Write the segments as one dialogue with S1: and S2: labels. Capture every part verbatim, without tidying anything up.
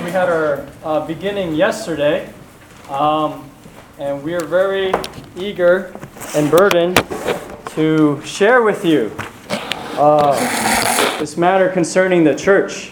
S1: we had our uh, beginning yesterday, um, and we are very eager and burdened to share with you uh, this matter concerning the church.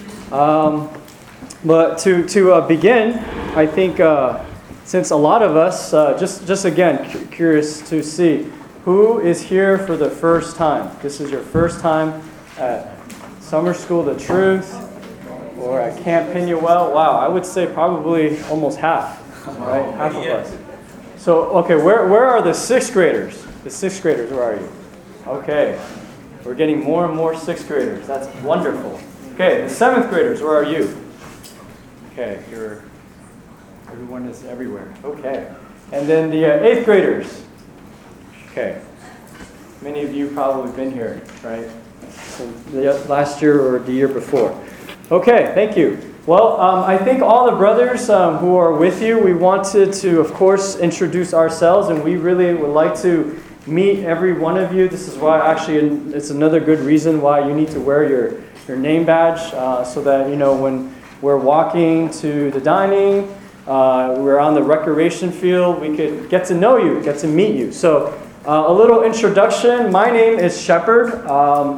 S1: Um, but to to uh, begin, I think uh, since a lot of us, uh, just just again cu- curious to see who is here for the first time. This is your first time at Summer School of the Truth, or at Camp Pinuel. Wow, I would say probably almost half, right? Half of us. So, okay, where where are the sixth graders? The sixth graders, where are you? Okay, we're getting more and more sixth graders. That's wonderful. Okay, the seventh graders, where are you? Okay, you're, everyone is everywhere. Okay, and then the uh, eighth graders. Okay, many of you probably been here, right? So the last year or the year before. Okay, thank you. Well, um, I think all the brothers um, who are with you, we wanted to, of course, introduce ourselves, and we really would like to meet every one of you. This is why, actually, it's another good reason why you need to wear your, your name badge, uh, so that, you know, when we're walking to the dining, uh, we're on the recreation field, we could get to know you, get to meet you. So, uh, a little introduction. My name is Shepard. Um,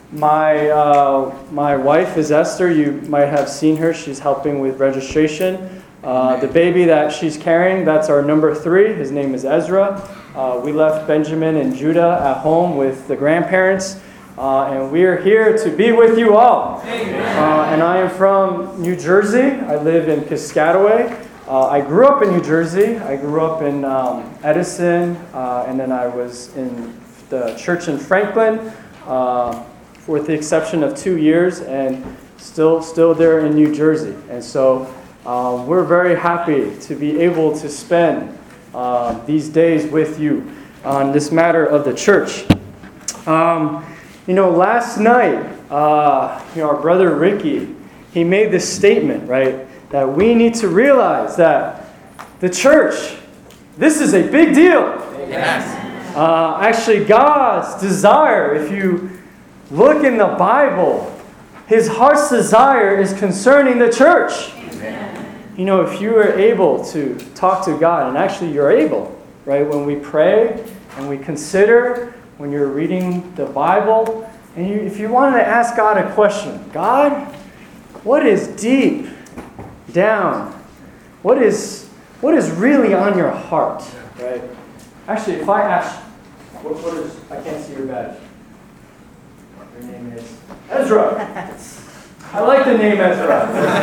S1: My uh, my wife is Esther. You might have seen her. She's helping with registration. Uh, the baby that she's carrying, that's our number three. His name is Ezra. Uh, we left Benjamin and Judah at home with the grandparents, uh, and we are here to be with you all. Uh, and I am from New Jersey. I live in Piscataway. Uh, I grew up in New Jersey. I grew up in um, Edison, uh, and then I was in the church in Franklin. Uh, with the exception of two years, and still still there in New Jersey. And so uh, we're very happy to be able to spend uh, these days with you on this matter of the church. Um, you know, last night, uh, you know, our brother Ricky, he made this statement, right, that we need to realize that the church, this is a big deal.
S2: Yes.
S1: Uh, actually, God's desire, if you look in the Bible, His heart's desire is concerning the church. Amen. You know, if you are able to talk to God, and actually you're able, right? When we pray and we consider, when you're reading the Bible, and you, if you wanted to ask God a question, God, what is deep down? What is what is really on your heart, right? Actually, if I ask, what, what is? I can't see your badge. Your name is Ezra. I like the name Ezra.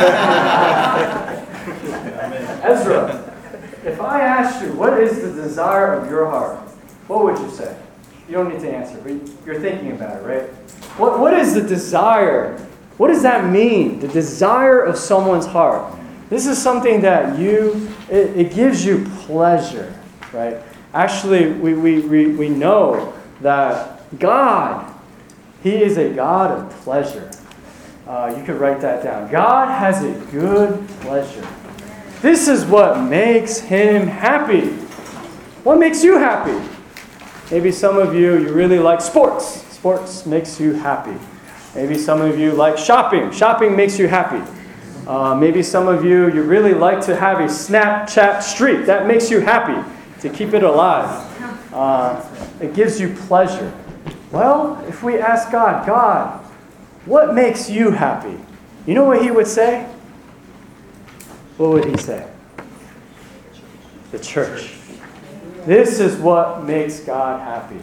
S1: Ezra, if I asked you, what is the desire of your heart? What would you say? You don't need to answer, but you're thinking about it, right? What What is the desire? What does that mean? The desire of someone's heart. This is something that you, it, it gives you pleasure, right? Actually, we, we, we, we know that God, He is a God of pleasure. Uh, you could write that down. God has a good pleasure. This is what makes Him happy. What makes you happy? Maybe some of you, you really like sports. Sports makes you happy. Maybe some of you like shopping. Shopping makes you happy. Uh, maybe some of you, you really like to have a Snapchat streak. That makes you happy, to keep it alive. Uh, it gives you pleasure. Well, if we ask God, God, what makes you happy? You know what He would say? What would He say? The church. This is what makes God happy.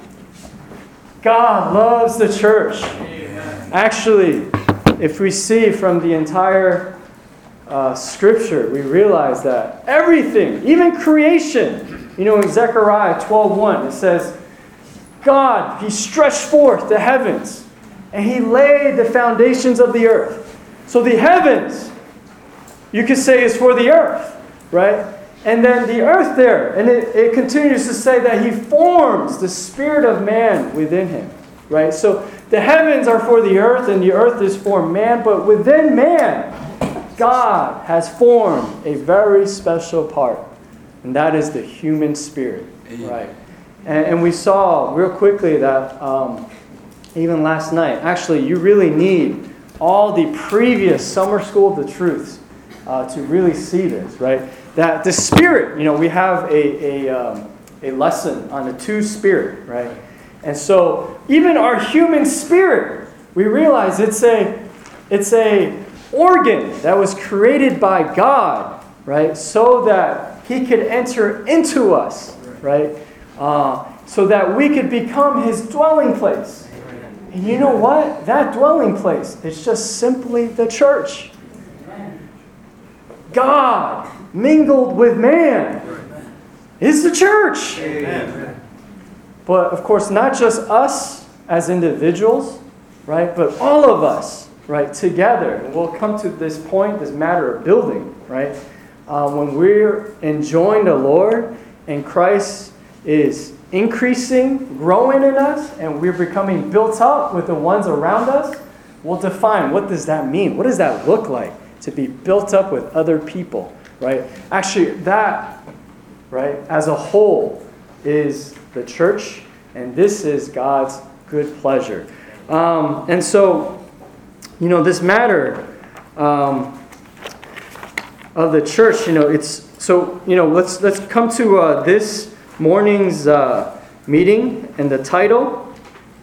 S1: God loves the church. Actually, if we see from the entire uh, Scripture, we realize that everything, even creation, you know, in Zechariah twelve one, it says, God, He stretched forth the heavens, and He laid the foundations of the earth. So the heavens, you could say, is for the earth, right? And then the earth there, and it, it continues to say that He forms the spirit of man within him, right? So the heavens are for the earth, and the earth is for man, but within man, God has formed a very special part, and that is the human spirit, right? And, and we saw real quickly that um, even last night, actually, you really need all the previous Summer School of the Truths uh, to really see this, right? That the Spirit, you know, we have a, a, um, a lesson on the two Spirit, right? And so even our human spirit, we realize it's a, it's a organ that was created by God, right? So that He could enter into us, right? Uh, so that we could become His dwelling place. And you know what? That dwelling place is just simply the church. God mingled with man is the church. Amen. But of course, not just us as individuals, right? But all of us, right? Together. And we'll come to this point, this matter of building, right? Uh, when we're enjoying the Lord and Christ is increasing, growing in us, and we're becoming built up with the ones around us, we'll define what does that mean? What does that look like to be built up with other people, right? Actually, that, right, as a whole is the church, and this is God's good pleasure. Um, and so, you know, this matter um, of the church, you know, it's, so, you know, let's let's come to uh, this morning's uh, meeting and the title.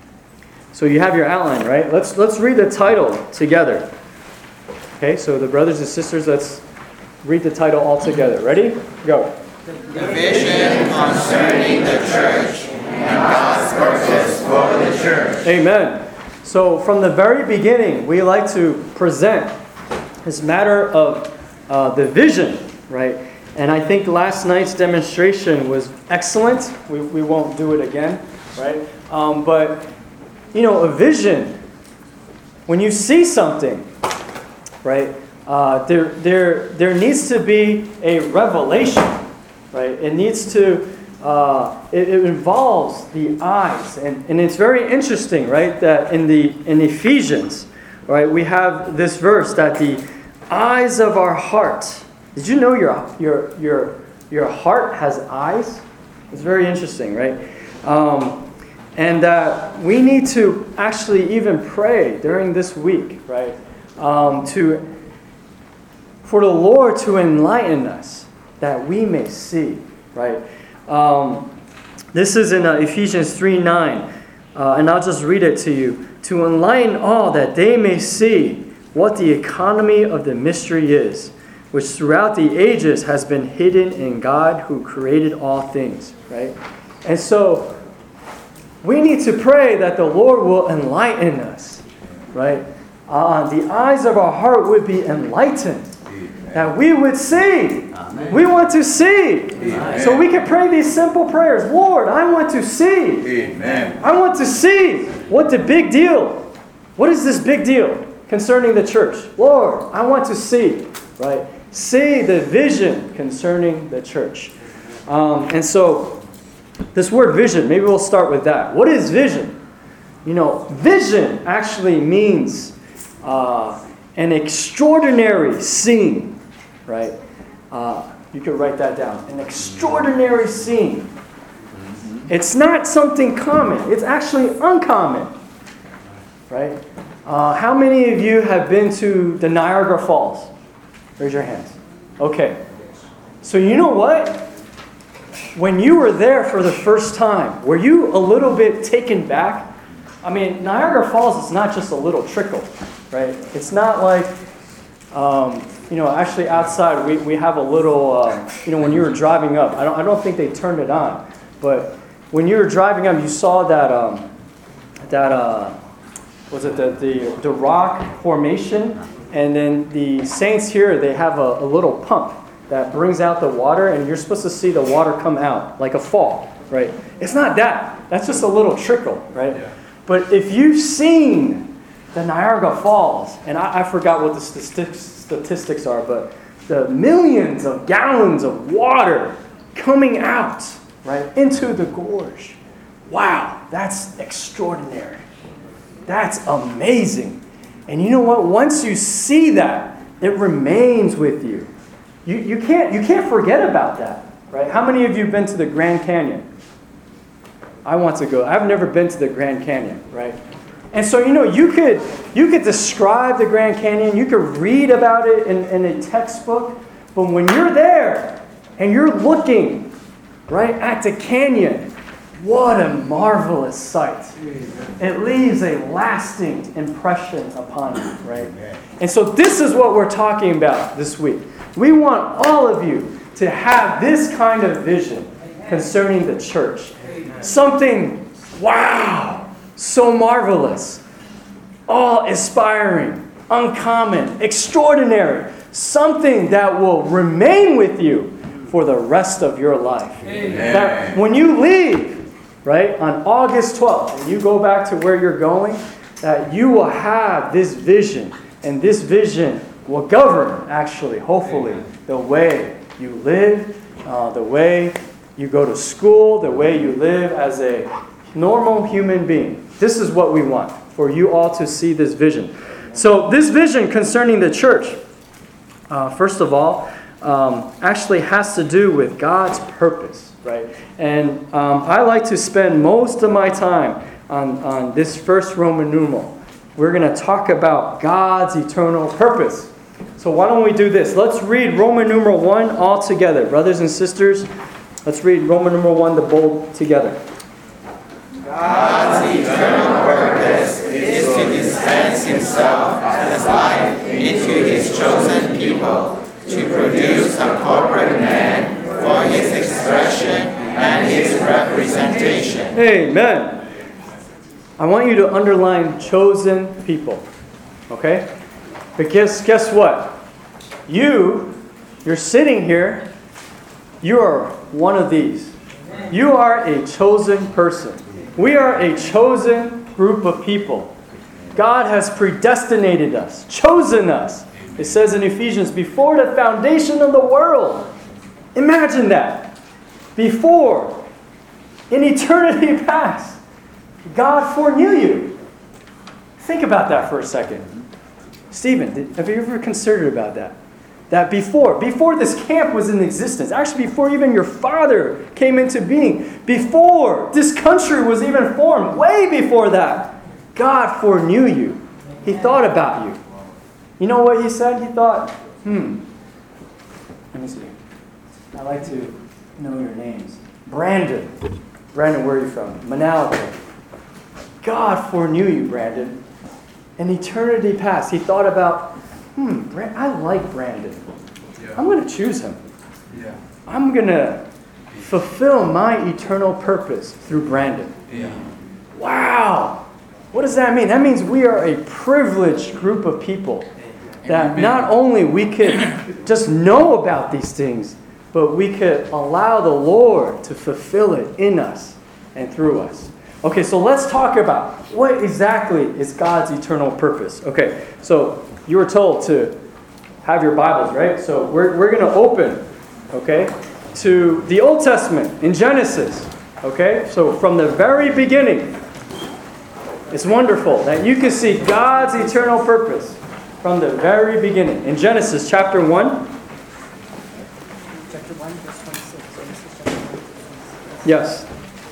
S1: So you have your outline, right? Let's let's read the title together. Okay, so the brothers and sisters, let's read the title all together. Ready? Go.
S2: The vision concerning the church and God's purpose for the church.
S1: Amen. So from the very beginning, we like to present this matter of uh, the vision, right? And I think last night's demonstration was excellent. We, we won't do it again, right? Um, but, you know, a vision, when you see something, right, uh, there, there, there needs to be a revelation, right? It needs to, uh, it, it involves the eyes. And, and it's very interesting, right, that in, the, in Ephesians, right, we have this verse that the eyes of our heart. Did you know your your your your heart has eyes? It's very interesting, right? Um, and uh, we need to actually even pray during this week, right? Um, to for the Lord to enlighten us that we may see, right? Um, this is in uh, Ephesians three nine, uh, and I'll just read it to you. To enlighten all that they may see what the economy of the mystery is, which throughout the ages has been hidden in God who created all things, right? And so we need to pray that the Lord will enlighten us, right? Uh, the eyes of our heart would be enlightened, Amen. That we would see. Amen. We want to see. Amen. So we can pray these simple prayers. Lord, I want to see.
S2: Amen.
S1: I want to see what the big deal. What is this big deal concerning the church? Lord, I want to see, right? See the vision concerning the church. Um, and so, this word vision, maybe we'll start with that. What is vision? You know, vision actually means uh, an extraordinary scene, right? Uh, you could write that down. An extraordinary scene. It's not something common. It's actually uncommon, right? Uh, how many of you have been to the Niagara Falls? Raise your hands. Okay. So you know what? When you were there for the first time, were you a little bit taken back? I mean, Niagara Falls is not just a little trickle, right? It's not like, um, you know, actually outside we, we have a little, uh, you know, when you were driving up, I don't I don't think they turned it on, but when you were driving up, you saw that um, that uh, was it the the the rock formation. And then the saints here, they have a, a little pump that brings out the water, and you're supposed to see the water come out like a fall, right? It's not that. That's just a little trickle, right? Yeah. But if you've seen the Niagara Falls, and I, I forgot what the statistics, statistics are, but the millions of gallons of water coming out, right, into the gorge. Wow, that's extraordinary. That's amazing. And you know what? Once you see that, it remains with you. You you can't you can't forget about that, right? How many of you have been to the Grand Canyon? I want to go. I've never been to the Grand Canyon, right? And so, you know, you could you could describe the Grand Canyon, you could read about it in, in a textbook, but when you're there and you're looking, right, at the canyon, what a marvelous sight. It leaves a lasting impression upon you, right? And so this is what we're talking about this week. We want all of you to have this kind of vision concerning the church. Something, wow, so marvelous, awe-inspiring, uncommon, extraordinary. Something that will remain with you for the rest of your life. Amen. That when you leave, right, on August twelfth, and you go back to where you're going, that you will have this vision, and this vision will govern, actually, hopefully, the way you live, uh, the way you go to school, the way you live as a normal human being. This is what we want, for you all to see this vision. So this vision concerning the church, uh, first of all, um, actually has to do with God's purpose, right? And um, I like to spend most of my time on, on this first Roman numeral. We're going to talk about God's eternal purpose. So why don't we do this? Let's read Roman numeral one all together. Brothers and sisters, let's read Roman numeral one, the bold, together.
S2: God's eternal purpose is to dispense himself as life into his chosen people, to produce a corporate man for his expression and his representation.
S1: Amen. I want you to underline chosen people. Okay? But guess, guess what? You, you're sitting here, you are one of these. You are a chosen person. We are a chosen group of people. God has predestinated us, chosen us. It says in Ephesians, before the foundation of the world. Imagine that. Before, in eternity past, God foreknew you. Think about that for a second. Stephen, did, have you ever considered about that? That before, before this camp was in existence, actually before even your father came into being, before this country was even formed, way before that, God foreknew you. He thought about you. You know what he said? He thought, hmm, let me see. I like to know your names. Brandon. Brandon, where are you from? Manalapan. God foreknew you, Brandon. In eternity past, he thought about, hmm, Brand- I like Brandon. Yeah. I'm going to choose him. Yeah. I'm going to fulfill my eternal purpose through Brandon. Yeah. Wow. What does that mean? That means we are a privileged group of people. That not only we could just know about these things, but we could allow the Lord to fulfill it in us and through us. Okay, so let's talk about what exactly is God's eternal purpose. Okay, so you were told to have your Bibles, right? So we're, we're going to open, okay, to the Old Testament in Genesis. Okay, so from the very beginning, it's wonderful that you can see God's eternal purpose from the very beginning. In Genesis chapter one.
S3: Chapter one, verse twenty-six. Genesis chapter one, verse twenty-six.
S1: Yes.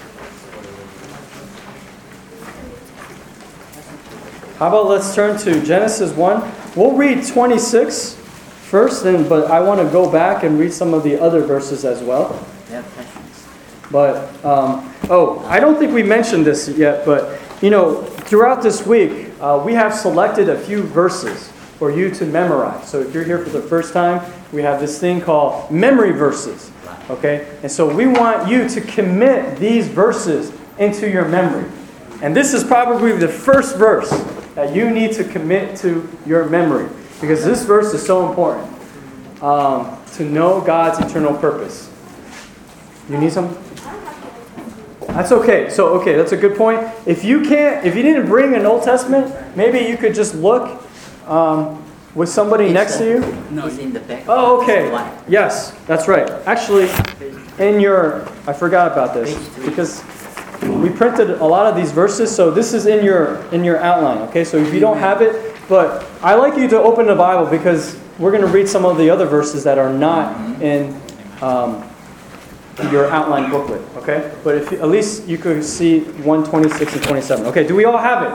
S1: How about let's turn to Genesis one. We'll read twenty-six first, and, but I want to go back and read some of the other verses as well.
S3: Yeah, questions.
S1: But, um, oh, I don't think we mentioned this yet, but, you know, throughout this week, uh, we have selected a few verses for you to memorize. So if you're here for the first time, we have this thing called memory verses. Okay? And so we want you to commit these verses into your memory. And this is probably the first verse that you need to commit to your memory. Because this verse is so important. Um, to know God's eternal purpose. You need some? That's okay. So, okay, that's a good point. If you can't, if you didn't bring an Old Testament, maybe you could just look um, with somebody next to you.
S3: No, it's in the back.
S1: Oh, okay. Yes, that's right. Actually, in your, I forgot about this because we printed a lot of these verses, so this is in your in your outline. Okay, so if you don't have it, but I like you to open the Bible because we're going to read some of the other verses that are not in um, your outline booklet. Okay, but if at least you could see one twenty-six and twenty-seven. Okay, do we all have it?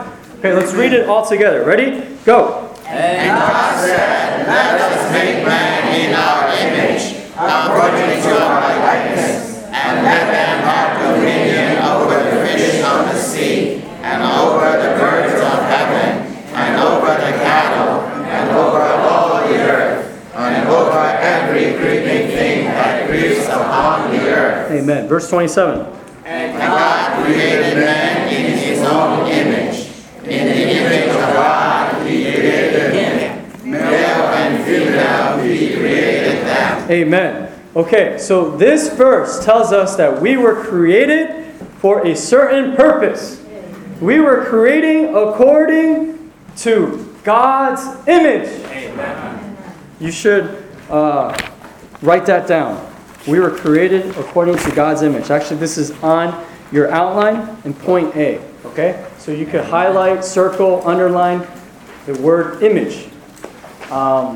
S1: Okay, let's read it all together. Ready? Go.
S2: And God said, let us make man in our image, according to our likeness, and let them have dominion over the fish of the sea, and over the birds of heaven, and over the cattle, and over all the earth, and over every creeping thing that creeps upon the earth.
S1: Amen. Verse twenty-seven.
S2: And God created man in his own image. In the image of God he created him. Male and female he created them.
S1: Amen. Okay, so this verse tells us that we were created for a certain purpose. We were creating according to God's image.
S2: Amen.
S1: You should uh, write that down. We were created according to God's image. Actually, this is on your outline in point A. Okay? So you could highlight, circle, underline the word image. Um,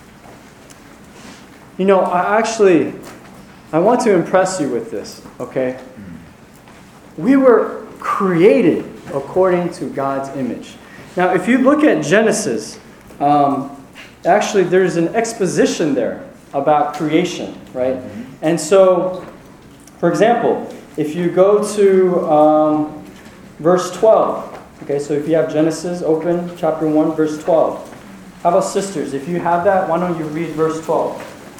S1: you know, I actually, I want to impress you with this. Okay? We were created according to God's image. Now, if you look at Genesis, um, actually there's an exposition there about creation, right? And so, for example, if you go to um, verse twelve, okay, so if you have Genesis open, chapter one, verse twelve. How about sisters? If you have that, why don't you read verse twelve?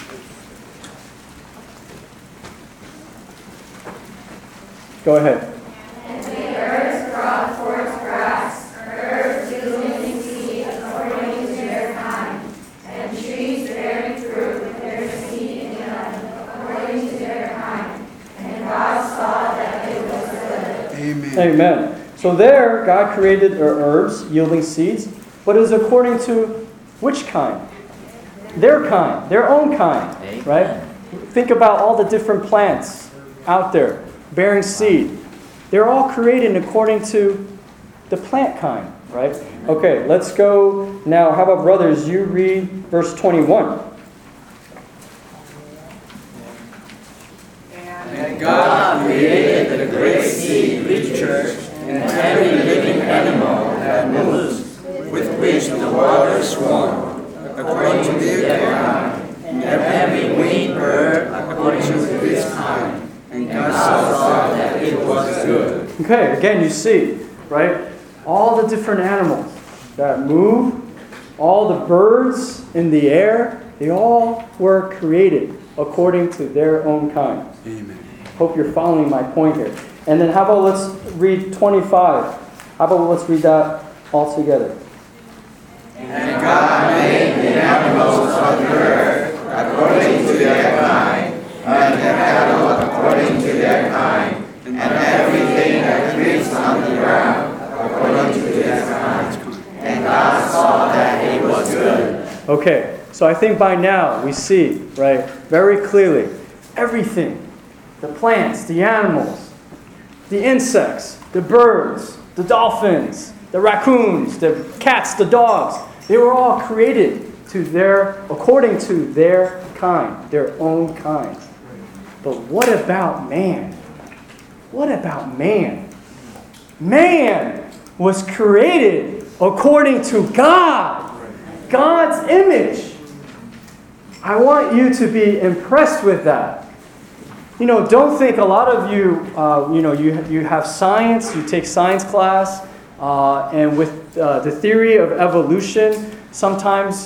S1: Go ahead.
S4: And the earth brought forth grass, herbs yielding seed according to their kind, and trees bearing fruit with their seed in them according to their kind. And God saw that it was good.
S5: Amen.
S1: Amen. So there, God created herbs yielding seeds, but it is according to which kind? Their kind, their own kind, right? Think about all the different plants out there bearing seed. They're all created according to the plant kind, right? Okay, let's go now. How about brothers? You read verse twenty-one.
S2: And God created the great sea creatures and every living animal that moves, with which the waters swarm, according to their kind, and every winged bird according to its kind. And God saw that it was good.
S1: Okay, again, you see, right? All the different animals that move, all the birds in the air, they all were created according to their own kind.
S5: Amen.
S1: Hope you're following my point here. And then how about let's read twenty-five. How about let's read that all together.
S2: And God made the animals of the earth according to their kind, and the cattle according to their kind, and everything that creeps on the ground according to their kind. And God saw that it was good.
S1: Okay, so I think by now we see, right, very clearly, everything, the plants, the animals, the insects, the birds, the dolphins, the raccoons, the cats, the dogs, they were all created to their, according to their kind, their own kind. But what about man? What about man? Man was created according to God, God's image. I want you to be impressed with that. You know, don't think a lot of you, uh, you know, you, you have science, you take science class, uh, and with uh, the theory of evolution, sometimes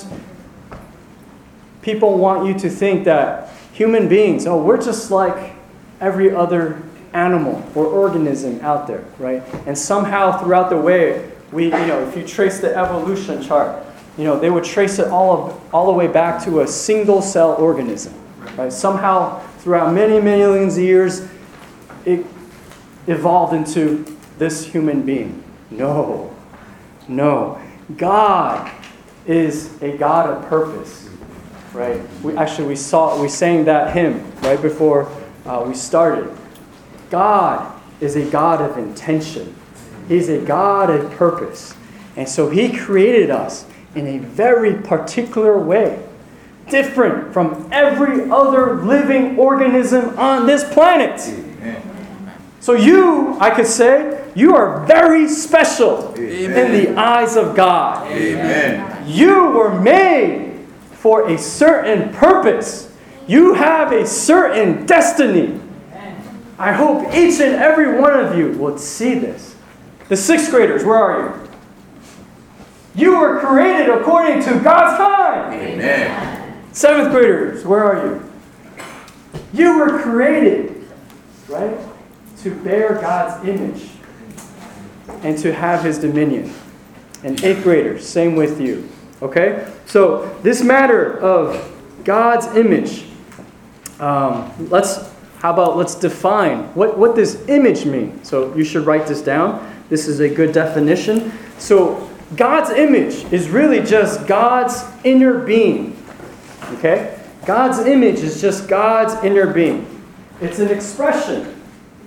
S1: people want you to think that human beings, oh, we're just like every other animal or organism out there, right? And somehow throughout the way, we, you know, if you trace the evolution chart, you know, they would trace it all of, all the way back to a single cell organism, right? Somehow throughout many millions of years, it evolved into this human being. No, no. God is a God of purpose, right? We actually we saw we sang that hymn right before uh, we started. God is a God of intention. He's a God of purpose, and so He created us in a very particular way, different from every other living organism on this planet. So you, I could say, You are very special in the eyes of God.
S2: Amen.
S1: You were made for a certain purpose. You have a certain destiny. I hope each and every one of you would see this. The sixth graders, where are you? You were created according to God's time.
S2: Amen.
S1: Seventh graders, where are you? You were created, right, to bear God's image and to have His dominion. And eighth graders, same with you. Okay? So this matter of God's image, um, let's, how about let's define what, what this image means. So you should write this down. This is a good definition. So God's image is really just God's inner being. Okay? God's image is just God's inner being. It's an expression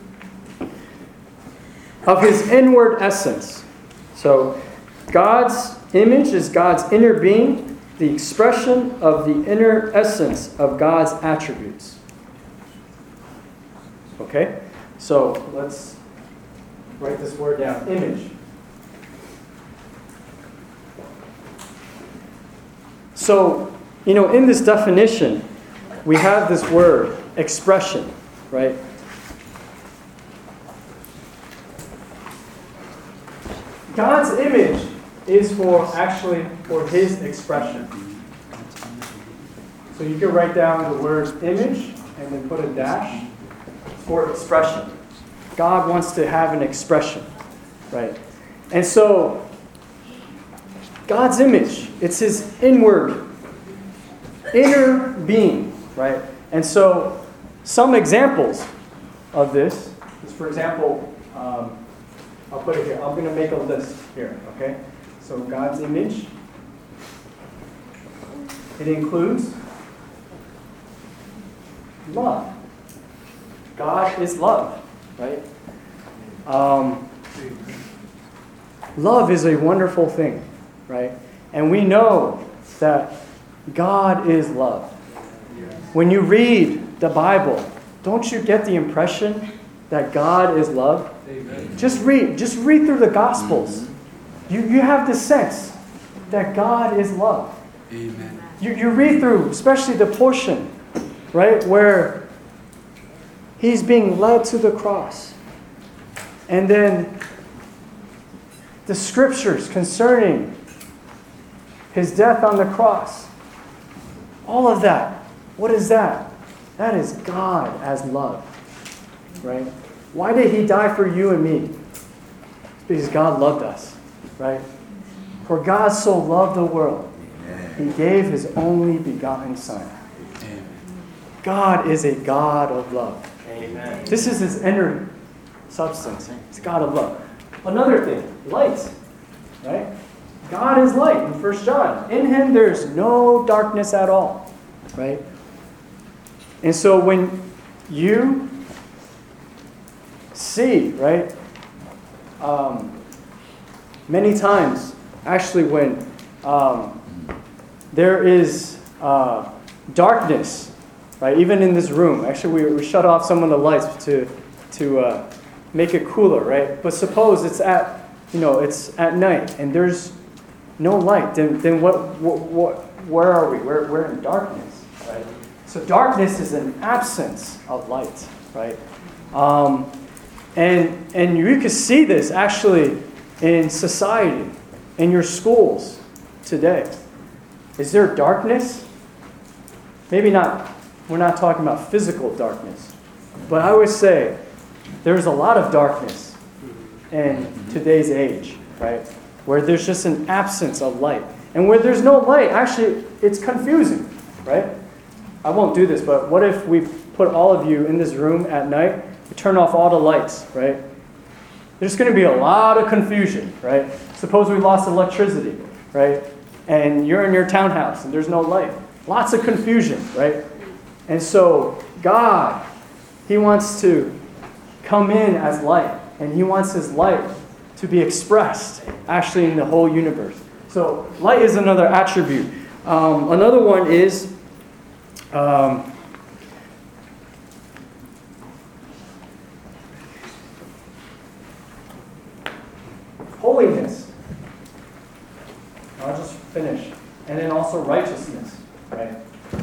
S1: of His inward essence. So God's image is God's inner being, the expression of the inner essence of God's attributes. Okay? So let's write this word down. Image. So, you know, in this definition, we have this word, expression, right? God's image is for, actually, for His expression. So you can write down the word image and then put a dash for expression. God wants to have an expression, right? And so, God's image, it's His inward, inner being, right? And so, some examples of this is, for example, um, I'll put it here. I'm going to make a list here, okay? So, God's image, it includes love. God is love, right? Um, love is a wonderful thing, right? And we know that God is love. When you read the Bible, don't you get the impression that God is love? Amen. Just read, just read through the Gospels. You, you have the sense that God is love.
S2: Amen.
S1: You, you read through, especially the portion, right, where He's being led to the cross. And then the scriptures concerning His death on the cross. All of that. What is that? That is God as love. Right? Why did He die for you and me? It's because God loved us. Right? For God so loved the world, He gave His only begotten Son. God is a God of love. Amen. This is His inner substance. It's a God of love. Another thing, light. Right? God is light in First John. In Him there is no darkness at all. Right? And so when you see, right, um, many times, actually when um, there is uh, darkness, right, even in this room, actually we, we shut off some of the lights to, to uh, make it cooler, right? But suppose it's at, you know, it's at night and there's no light, then, then what, what, what, where are we? We're, we're in darkness, right? So darkness is an absence of light, right? Um, and, and you can see this actually in society, in your schools today. Is there darkness? Maybe not, we're not talking about physical darkness, but I would say there's a lot of darkness in today's age, right? Where there's just an absence of light. And where there's no light, actually, it's confusing, right? I won't do this, but what if we put all of you in this room at night, we turn off all the lights, right? There's going to be a lot of confusion, right? Suppose we lost electricity, right? And you're in your townhouse and there's no light. Lots of confusion, right? And so God, He wants to come in as light, and He wants His light to be expressed actually in the whole universe. So light is another attribute. Um, another one is um, also righteousness, right?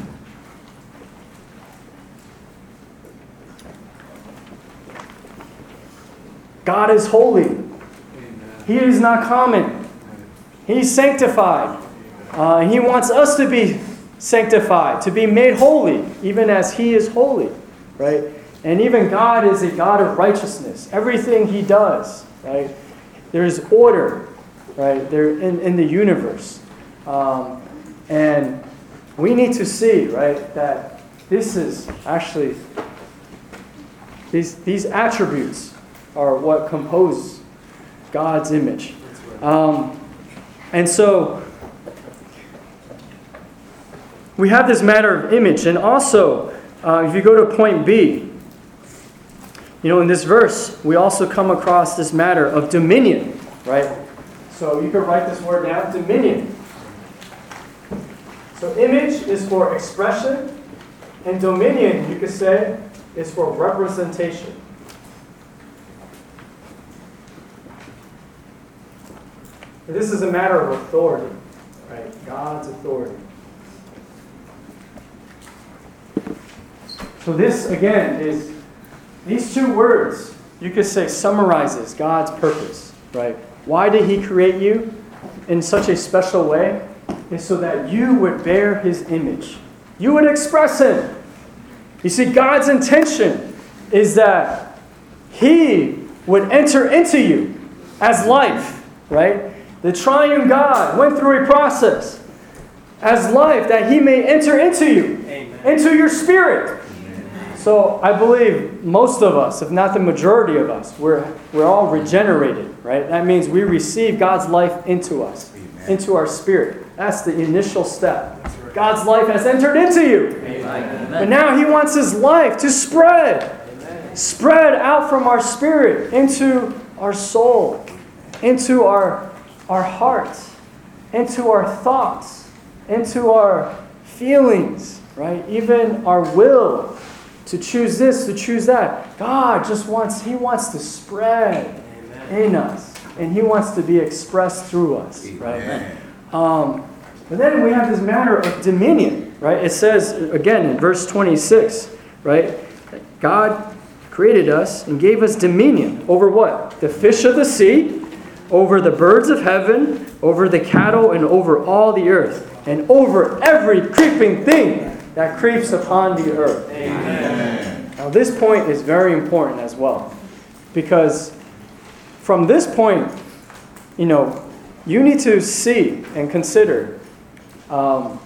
S1: God is holy. He is not common. He's sanctified. Uh, and He wants us to be sanctified, to be made holy, even as He is holy, right? And even God is a God of righteousness. Everything He does, right? There's order, right? There in, in the universe. Um, and we need to see, right, that this is actually, these, these attributes are what compose God's image. Um, and so, we have this matter of image. And also, uh, if you go to point B, you know, in this verse, we also come across this matter of dominion, right? So you could write this word down, dominion. So image is for expression, and dominion, you could say, is for representation. This is a matter of authority, right? God's authority. So this, again, is, these two words, you could say, summarizes God's purpose, right? Why did He create you in such a special way? Is so that you would bear His image. You would express Him. You see, God's intention is that He would enter into you as life, right? The triune God went through a process as life that He may enter into you, Amen. Into your spirit. Amen. So I believe most of us, if not the majority of us, we're, we're all regenerated, right? That means we receive God's life into us, Amen. Into our spirit. That's the initial step. Right. God's life has entered into you. Amen. But now He wants His life to spread, Amen. Spread out from our spirit into our soul, into our our hearts, into our thoughts, into our feelings, right? Even our will to choose this, to choose that. God just wants, He wants to spread Amen. In us. And He wants to be expressed through us, right? Um, but then we have this matter of dominion, right? It says, again, in verse twenty-six, right? God created us and gave us dominion over what? The fish of the sea, over the birds of heaven, over the cattle, and over all the earth, and over every creeping thing that creeps upon the earth. Amen. Now this point is very important as well, because from this point, you know, you need to see and consider, um,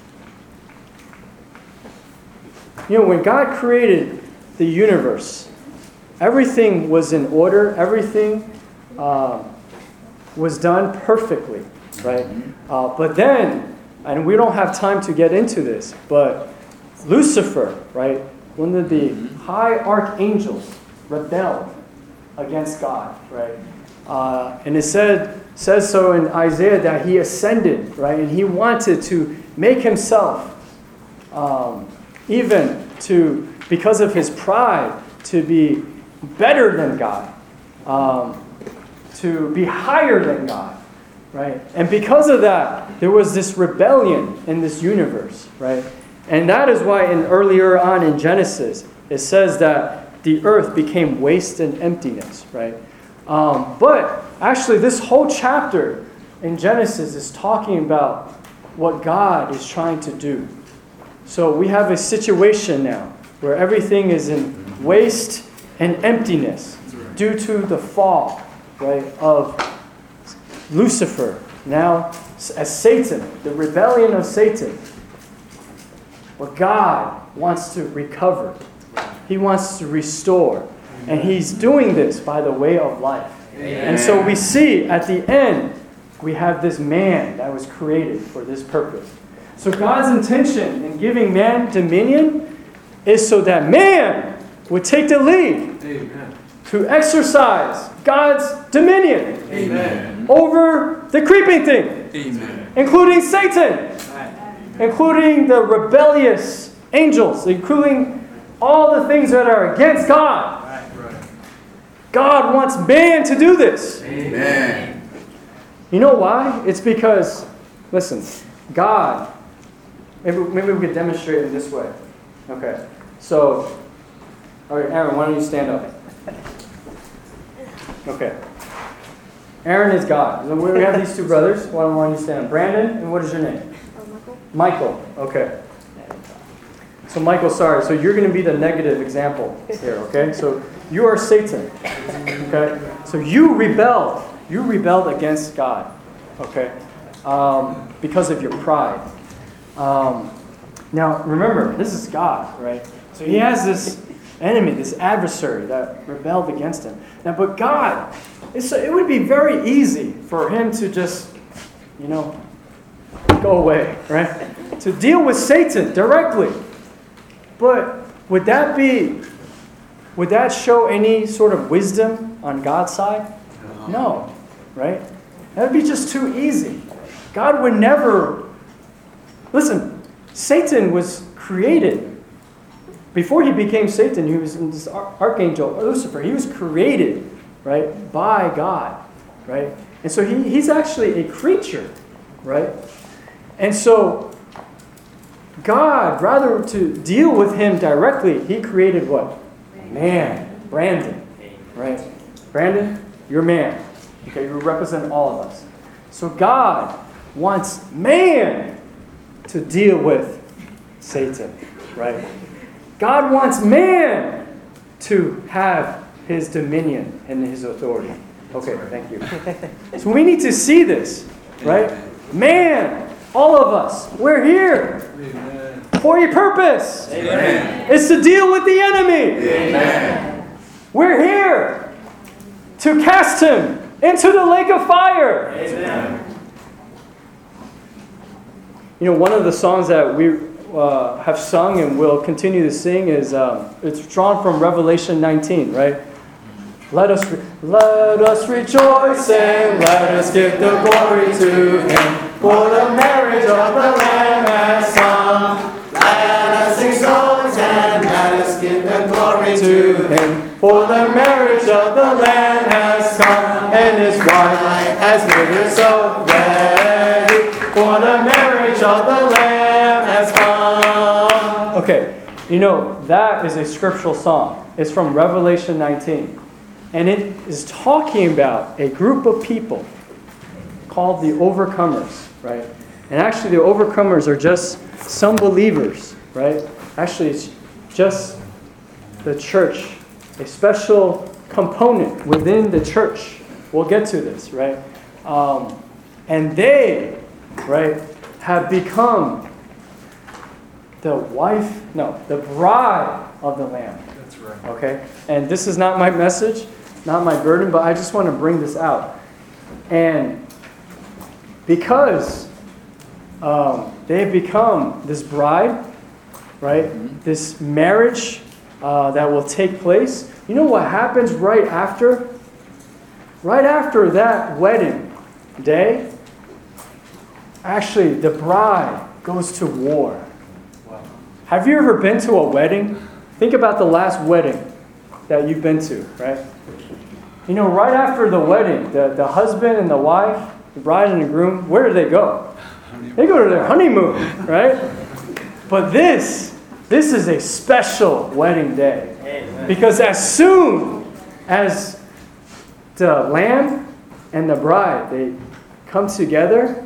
S1: you know, when God created the universe, everything was in order, everything uh, was done perfectly, right? Uh, but then, and we don't have time to get into this, but Lucifer, right, one of the high archangels, rebelled against God, right? Uh, and it said says so in Isaiah that he ascended, right, and he wanted to make himself, um, even to because of his pride, to be better than God. Um, to be higher than God, right? And because of that, there was this rebellion in this universe, right? And that is why in earlier on in Genesis, it says that the earth became waste and emptiness, right? Um, but actually, this whole chapter in Genesis is talking about what God is trying to do. So we have a situation now where everything is in waste and emptiness due to the fall, right, of Lucifer, now as Satan, the rebellion of Satan. But God wants to recover. He wants to restore. And He's doing this by the way of life. Amen. And so we see at the end, we have this man that was created for this purpose. So God's intention in giving man dominion is so that man would take the lead. Amen. To exercise God's dominion Amen. Over the creeping thing, Amen. Including Satan, Amen. Including the rebellious angels, including all the things that are against God. God wants man to do this. Amen. You know why? It's because, listen, God maybe, maybe we could demonstrate it this way. Okay. So, all right, Aaron, why don't you stand up? Okay. Aaron is God. So we have these two brothers. Why don't you stand up? Brandon, and what is your name? Michael. Okay. So Michael, sorry. So you're going to be the negative example here, okay? So you are Satan, okay? So you rebelled. You rebelled against God, okay? Um, because of your pride. Um, now, remember, this is God, right? So he has this enemy, this adversary that rebelled against him. Now, but God, it's, it would be very easy for him to just, you know, go away, right? To deal with Satan directly. But would that be, would that show any sort of wisdom on God's side? No, right? That would be just too easy. God would never, listen, Satan was created. Before he became Satan, he was this archangel, Lucifer. He was created, right, by God, right? And so he, he's actually a creature, right? And so God, rather to deal with him directly, he created what? Man, Brandon, right? Brandon, you're man. Okay, you represent all of us. So God wants man to deal with Satan, right? God wants man to have his dominion and his authority. Okay, thank you. So we need to see this, right? Man, all of us, we're here. Amen. For a purpose. Amen. It's to deal with the enemy. Amen. We're here to cast him into the lake of fire. Amen. You know, one of the songs that we uh, have sung and will continue to sing is um, it's drawn from Revelation nineteen, right? Let us re- let us rejoice and let us give the glory to him. For the marriage of the Lamb has come.
S2: Let us exalt and let us give the glory
S1: To him. For the marriage of the Lamb has come, and his wife has made herself ready. For the marriage of the Lamb has come. Okay, you know, that is a scriptural song. It's from Revelation nineteen. And it is talking about a group of people called the overcomers, right? And actually the overcomers are just some believers, right? Actually it's just the church, a special component within the church. We'll get to this, right? Um, and they, right, have become the wife, no, the bride of the Lamb.
S5: That's right.
S1: Okay? And this is not my message, not my burden, but I just want to bring this out. And because um, they have become this bride, right? Mm-hmm. This marriage uh, that will take place. You know what happens right after? Right after that wedding day, actually the bride goes to war.
S5: Wow.
S1: Have you ever been to a wedding? Think about the last wedding that you've been to, right? You know, right after the wedding, the, the husband and the wife, the bride and the groom, where do they go? They go to their honeymoon, right? But this, this is a special wedding day. Amen. Because as soon as the lamb and the bride, they come together,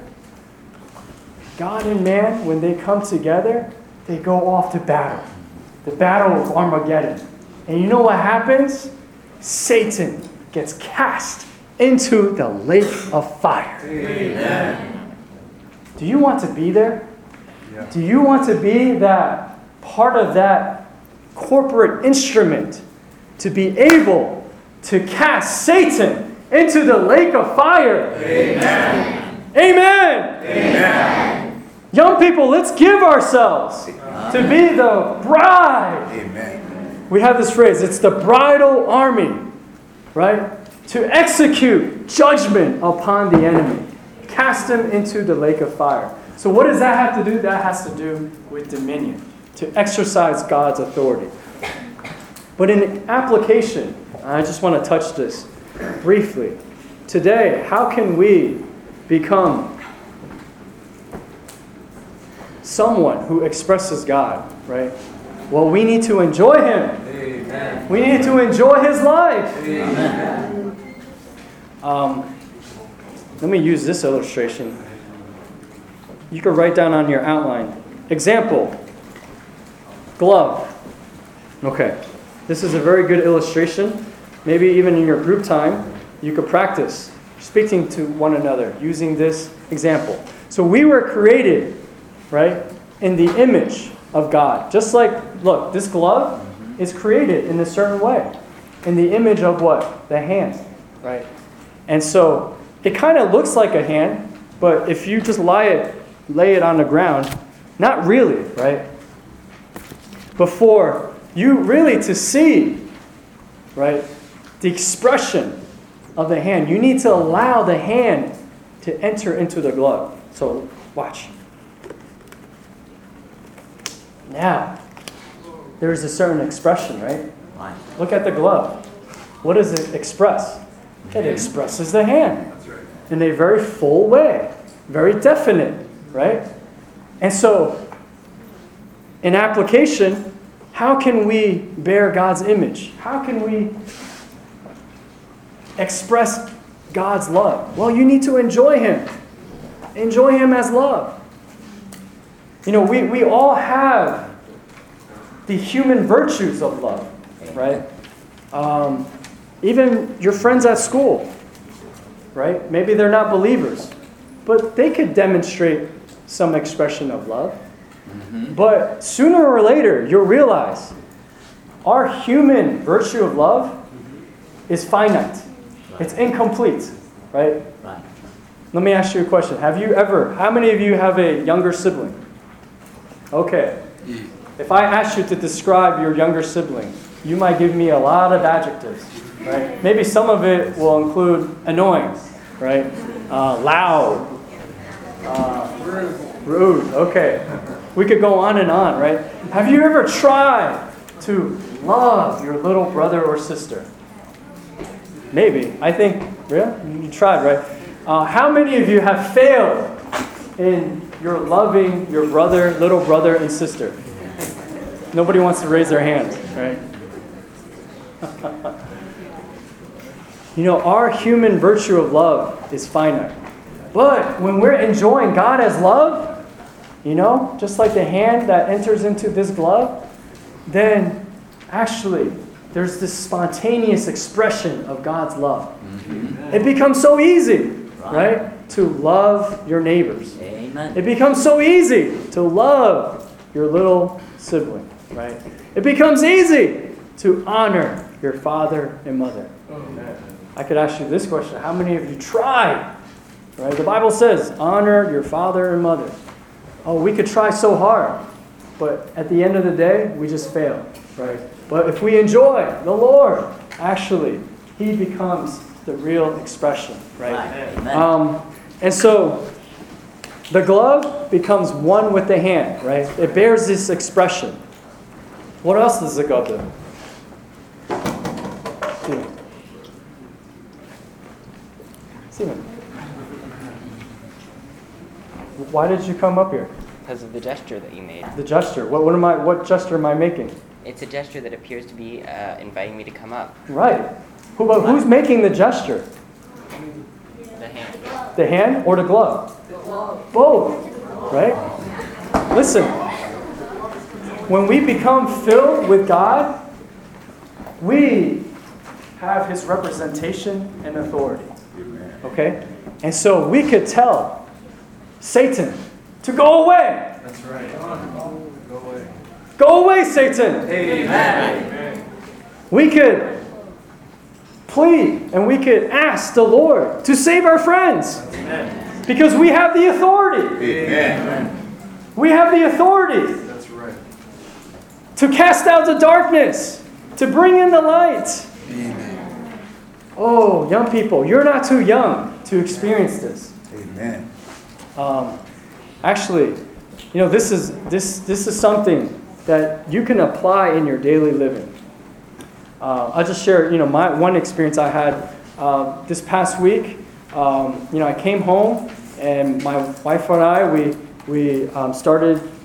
S1: God and man, when they come together, they go off to battle. The battle of Armageddon. And you know what happens? Satan gets cast into the lake of fire. Amen. Do you want to be there? Yeah. Do you want to be that part of that corporate instrument to be able to cast Satan into the lake of fire? Amen. Amen. Amen. Young people, let's give ourselves to be the bride.
S5: Amen.
S1: We have this phrase, it's the bridal army, right? To execute judgment upon the enemy. Cast him into the lake of fire. So what does that have to do? That has to do with dominion. To exercise God's authority. But in application, I just want to touch this briefly. Today, how can we become someone who expresses God, right? Well, we need to enjoy him.
S2: Amen.
S1: We need to enjoy his life.
S2: Amen.
S1: Um, let me use this illustration. You can write down on your outline. Example, glove. Okay, this is a very good illustration. Maybe even in your group time, you could practice speaking to one another using this example. So we were created, right, in the image of God. Just like, look, this glove is created in a certain way. In the image of what? The hand, right? And so it kind of looks like a hand, but if you just lie it, lay it on the ground, not really, right? Before you really to see, right, the expression of the hand, you need to allow the hand to enter into the glove. So watch. Now, there's a certain expression, right? Look at the glove. What does it express? It expresses the hand in a very full way, very definite, right? And so, in application, how can we bear God's image? How can we express God's love? Well, you need to enjoy him. Enjoy him as love. You know, we, we all have the human virtues of love, right? Um, even your friends at school, right? Maybe they're not believers, but they could demonstrate some expression of love. Mm-hmm. But sooner or later, you'll realize our human virtue of love is finite. It's incomplete, right?
S3: Right.
S1: Let me ask you a question. Have you ever, how many of you have a younger sibling? Okay. If I asked you to describe your younger sibling, you might give me a lot of adjectives, right? Maybe some of it will include annoying, right? Uh, loud. Uh, rude. Rude, okay. We could go on and on, right? Have you ever tried to love your little brother or sister? Maybe. I think, really? You tried, right? Uh, how many of you have failed in your loving your brother, little brother, and sister? Nobody wants to raise their hands, right? You know, our human virtue of love is finite. But when we're enjoying God as love, you know, just like the hand that enters into this glove, then actually there's this spontaneous expression of God's love. Mm-hmm. It becomes so easy, right. right, to love your neighbors.
S3: Amen.
S1: It becomes so easy to love your little sibling, right? It becomes easy to honor your father and mother. Amen. I could ask you this question. How many of you tried? Right? The Bible says, honor your father and mother. Oh, we could try so hard, but at the end of the day, we just fail, right? But if we enjoy the Lord, actually, he becomes the real expression, right?
S3: Amen.
S1: Um, and so, the glove becomes one with the hand, right? It bears this expression. What else does the glove do? Stephen. Stephen. Why did you come up here?
S5: Because of the gesture that you made.
S1: The gesture. What, what am I? What gesture am I making?
S5: It's a gesture that appears to be uh, inviting me to come up.
S1: Right. Who, but who's making the gesture?
S5: The hand.
S1: The hand or the glove? Both. Right? Listen. When we become filled with God, we have his representation and authority. Okay? And so we could tell Satan to go away.
S2: That's right. Go away.
S1: Go away, Satan.
S2: Amen.
S1: We could plead and we could ask the Lord to save our friends.
S2: Amen.
S1: Because we have the authority.
S2: Amen.
S1: We have the authority.
S2: That's right.
S1: To cast out the darkness. To bring in the light.
S2: Amen.
S1: Oh, young people, you're not too young to experience this.
S2: Amen.
S1: Um, actually, you know, this is this this is something that you can apply in your daily living. Uh, I'll just share, you know, my one experience I had uh, this past week. Um, you know, I came home and my wife and I we we um, started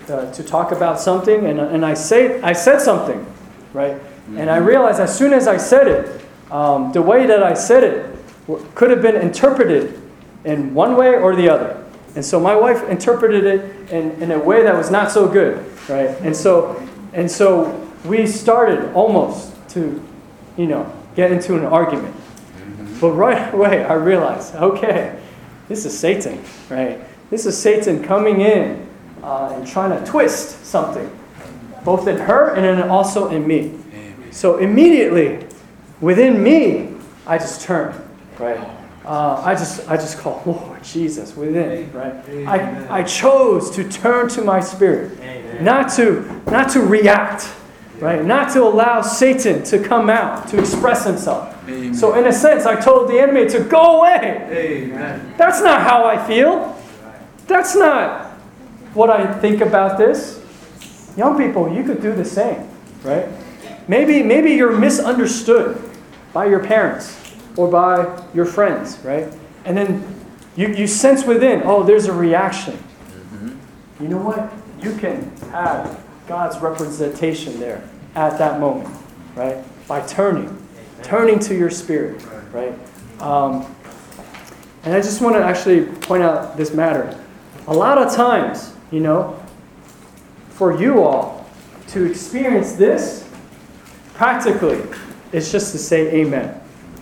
S1: uh, to talk about something, and, and I say I said something, right? And I realized as soon as I said it, um, the way that I said it could have been interpreted in one way or the other. And so my wife interpreted it in, in a way that was not so good, right? And so and so we started almost to, you know, get into an argument. But right away I realized, okay, this is Satan, right? This is Satan coming in uh, and trying to twist something, both in her and then also in me. Amen. So immediately, within me, I just turned, right? Uh, I just I just call Lord Jesus within, right? I, I chose to turn to my spirit, Amen. not to not to react, right? Not to allow Satan to come out to express himself. Amen. So in a sense, I told the enemy to go away. Amen. That's not how I feel. That's not what I think about this. Young people, you could do the same, right? Maybe maybe you're misunderstood by your parents or by your friends, right? And then you, you sense within, oh, there's a reaction. Mm-hmm. You know what? You can have God's representation there at that moment, right? By turning, Amen. turning to your spirit, right? Um, and I just want to actually point out this matter. A lot of times, you know, for you all to experience this, practically, it's just to say amen.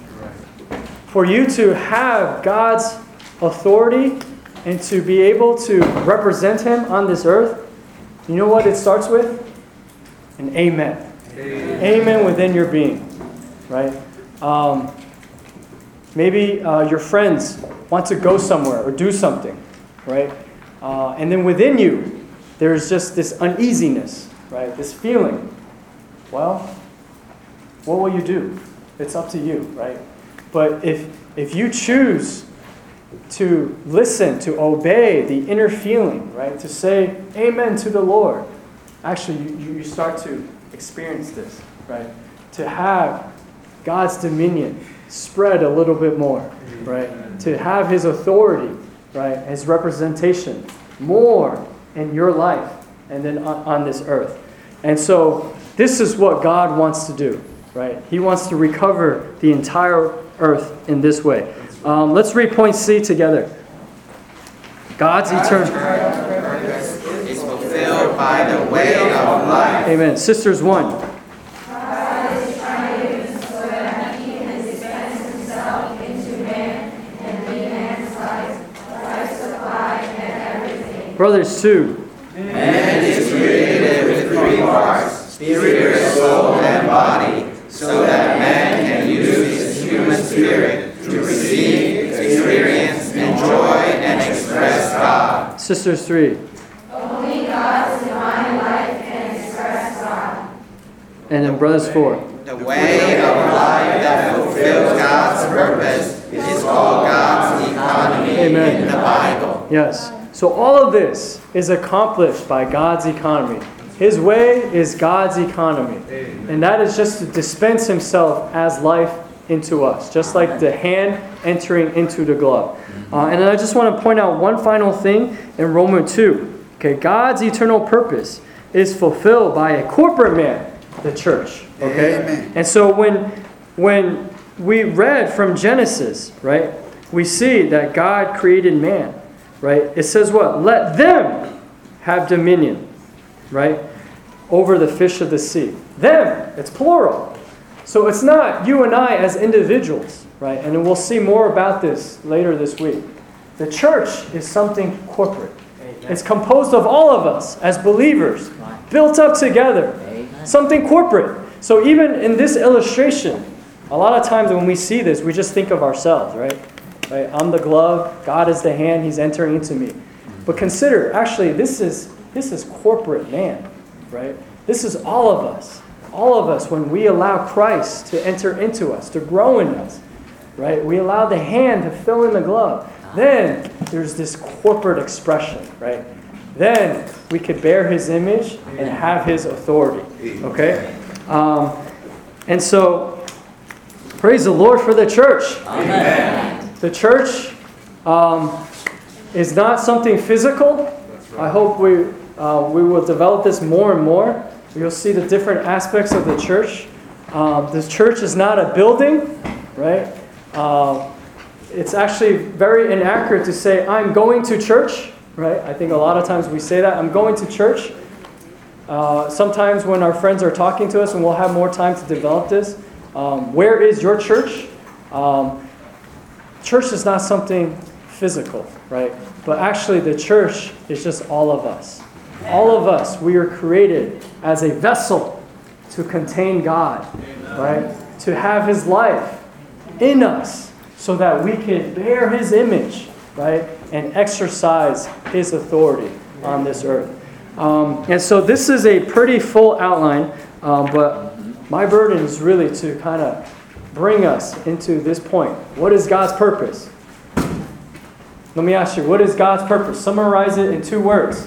S1: For you to have God's authority and to be able to represent Him on this earth, you know what it starts with? An amen. Amen, amen within your being, right? Um, maybe uh, your friends want to go somewhere or do something, right? Uh, and then within you, there's just this uneasiness, right? This feeling. Well, what will you do? It's up to you, right? But if if you choose to listen, to obey the inner feeling, right? To say amen to the Lord, actually you, you start to experience this, right? To have God's dominion spread a little bit more, right? To have His authority, right? His representation more in your life and then on, on this earth. And so this is what God wants to do, right? He wants to recover the entire earth in this way. Um, let's read point C together. God's eternal
S2: purpose is fulfilled by the way of life.
S1: Amen. Sisters one.
S4: God is trying so that He can dispense Himself into man and be man's life, life supply and everything.
S1: Brothers two.
S2: Man is created with three parts, spirit, soul, and body, so that man can use his human spirit to receive, experience, enjoy, and express God.
S1: Sisters three.
S4: Only God's divine life can express God.
S1: And then brothers four.
S2: The way of life that fulfills God's purpose is called God's economy
S1: Amen.
S2: in the Bible.
S1: Yes. So all of this is accomplished by God's economy. His way is God's economy. And that is just to dispense Himself as life into us, just like the hand entering into the glove. Uh, and then I just want to point out one final thing in Romans two. Okay, God's eternal purpose is fulfilled by a corporate man, the church. Okay,
S2: Amen.
S1: And so when when we read from Genesis, right, we see that God created man. Right, it says what? Let them have dominion, right, over the fish of the sea. Them, it's plural. So it's not you and I as individuals, right? And we'll see more about this later this week. The church is something corporate. Amen. It's composed of all of us as believers, built up together. Amen. Something corporate. So even in this illustration, a lot of times when we see this, we just think of ourselves, right? Right? I'm the glove, God is the hand, He's entering into me. But consider, actually, this is this is corporate man, right? This is all of us. All of us, when we allow Christ to enter into us, to grow in us, right? We allow the hand to fill in the glove. Then there's this corporate expression, right? Then we could bear His image and have His authority, okay? Um, and so, praise the Lord for the church.
S2: Amen.
S1: The church um, is not something physical. I hope we uh, we will develop this more and more. You'll see the different aspects of the church. Um, the church is not a building, right? Uh, it's actually very inaccurate to say, I'm going to church, right? I think a lot of times we say that, I'm going to church. Uh, sometimes when our friends are talking to us, and we'll have more time to develop this, um, where is your church? Um, church is not something physical, right? But actually the church is just all of us. All of us, we are created as a vessel to contain God, right? To have His life in us so that we can bear His image, right? And exercise His authority on this earth. Um, and so this is a pretty full outline, um, but my burden is really to kind of bring us into this point. What is God's purpose? Let me ask you, what is God's purpose? Summarize it in two words.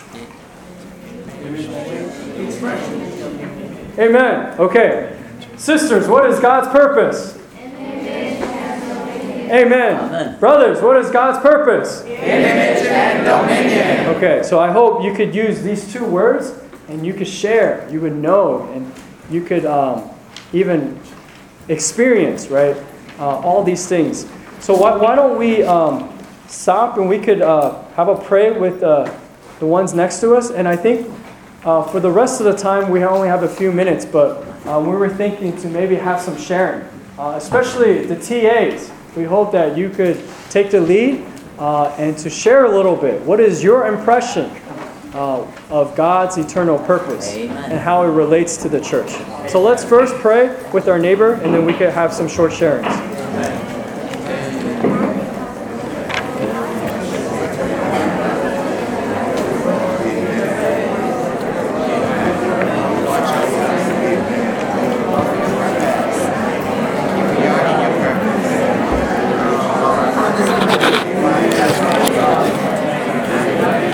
S1: Amen. Okay. Sisters, what is God's purpose? Amen.
S2: Amen.
S1: Brothers, what is God's purpose?
S2: Image and dominion.
S1: Okay, so I hope you could use these two words and you could share, you would know, and you could um, even experience, right, uh, all these things. So why, why don't we um, stop and we could uh, have a pray with uh, the ones next to us. And I think uh, for the rest of the time, we only have a few minutes, but uh, we were thinking to maybe have some sharing, uh, especially the T As. We hope that you could take the lead uh, and to share a little bit. What is your impression uh, of God's eternal purpose
S3: Amen.
S1: and how it relates to the church? So let's first pray with our neighbor, and then we can have some short sharings.